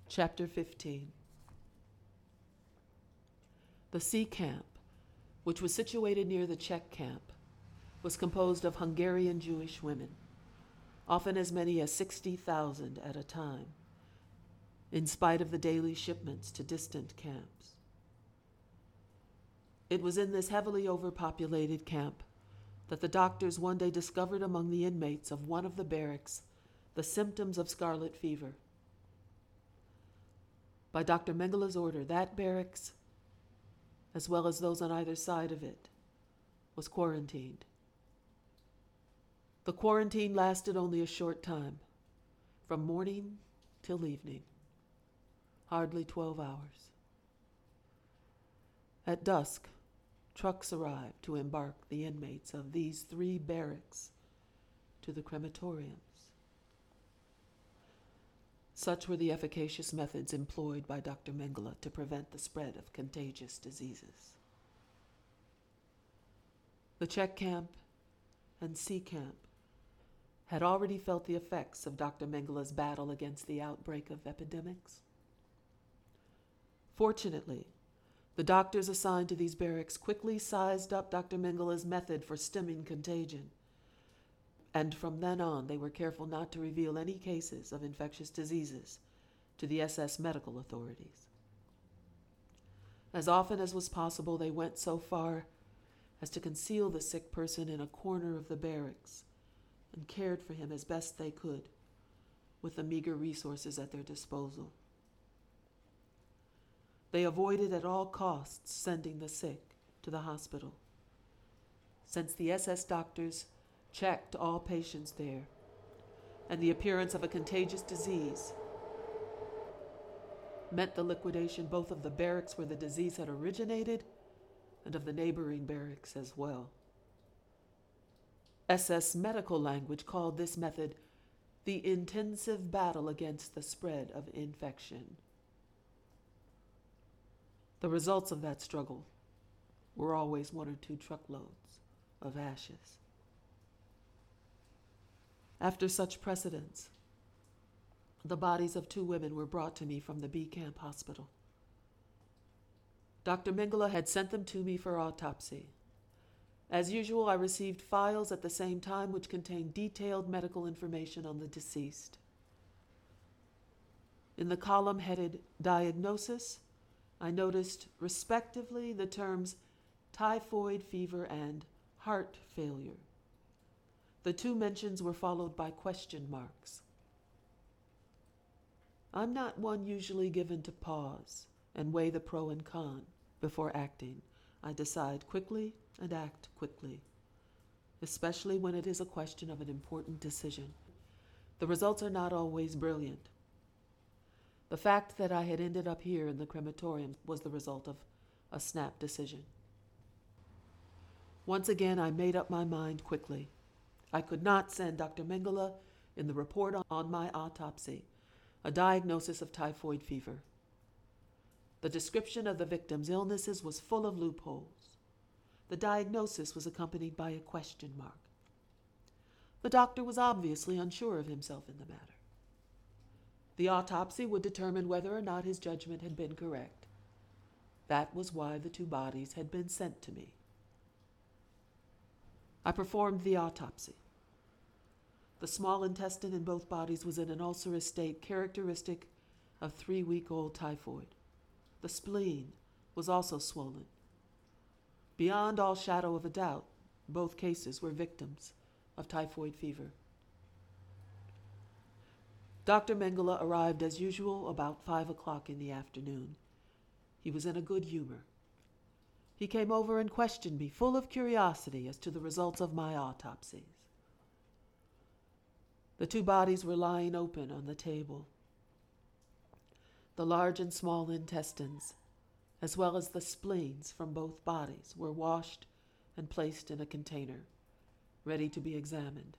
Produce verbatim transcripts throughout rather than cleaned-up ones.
Chapter fifteen. The C camp, which was situated near the Czech camp, was composed of Hungarian Jewish women, often as many as sixty thousand at a time, in spite of the daily shipments to distant camps. It was in this heavily overpopulated camp that the doctors one day discovered among the inmates of one of the barracks the symptoms of scarlet fever. By Doctor Mengele's order, that barracks, as well as those on either side of it, was quarantined. The quarantine lasted only a short time, from morning till evening, hardly twelve hours. At dusk, trucks arrived to embark the inmates of these three barracks to the crematoriums. Such were the efficacious methods employed by Doctor Mengele to prevent the spread of contagious diseases. The Czech camp and C camp had already felt the effects of Doctor Mengele's battle against the outbreak of epidemics. Fortunately, the doctors assigned to these barracks quickly sized up Doctor Mengele's method for stemming contagion, and from then on they were careful not to reveal any cases of infectious diseases to the S S medical authorities. As often as was possible, they went so far as to conceal the sick person in a corner of the barracks and cared for him as best they could with the meager resources at their disposal. They avoided at all costs sending the sick to the hospital, since the S S doctors checked all patients there, and the appearance of a contagious disease meant the liquidation both of the barracks where the disease had originated and of the neighboring barracks as well. S S medical language called this method the intensive battle against the spread of infection. The results of that struggle were always one or two truckloads of ashes. After such precedents, the bodies of two women were brought to me from the B Camp hospital. Doctor Mengele had sent them to me for autopsy. As usual, I received files at the same time which contained detailed medical information on the deceased. In the column headed Diagnosis, I noticed respectively the terms typhoid fever and heart failure. The two mentions were followed by question marks. I'm not one usually given to pause and weigh the pro and con before acting. I decide quickly and act quickly, especially when it is a question of an important decision. The results are not always brilliant. The fact that I had ended up here in the crematorium was the result of a snap decision. Once again, I made up my mind quickly. I could not send Doctor Mengele in the report on my autopsy a diagnosis of typhoid fever. The description of the victim's illnesses was full of loopholes. The diagnosis was accompanied by a question mark. The doctor was obviously unsure of himself in the matter. The autopsy would determine whether or not his judgment had been correct. That was why the two bodies had been sent to me. I performed the autopsy. The small intestine in both bodies was in an ulcerous state characteristic of three-week-old typhoid. The spleen was also swollen. Beyond all shadow of a doubt, both cases were victims of typhoid fever. Doctor Mengele arrived as usual about five o'clock in the afternoon. He was in a good humor. He came over and questioned me, full of curiosity as to the results of my autopsies. The two bodies were lying open on the table. The large and small intestines, as well as the spleens from both bodies, were washed and placed in a container, ready to be examined.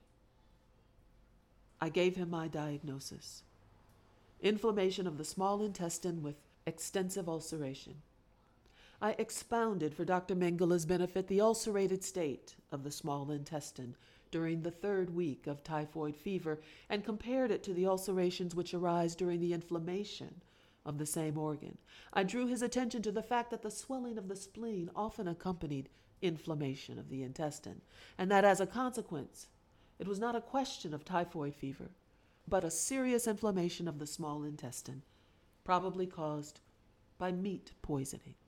I gave him my diagnosis: inflammation of the small intestine with extensive ulceration. I expounded for Doctor Mengele's benefit the ulcerated state of the small intestine during the third week of typhoid fever and compared it to the ulcerations which arise during the inflammation of the same organ. I drew his attention to the fact that the swelling of the spleen often accompanied inflammation of the intestine, and that as a consequence, it was not a question of typhoid fever, but a serious inflammation of the small intestine, probably caused by meat poisoning.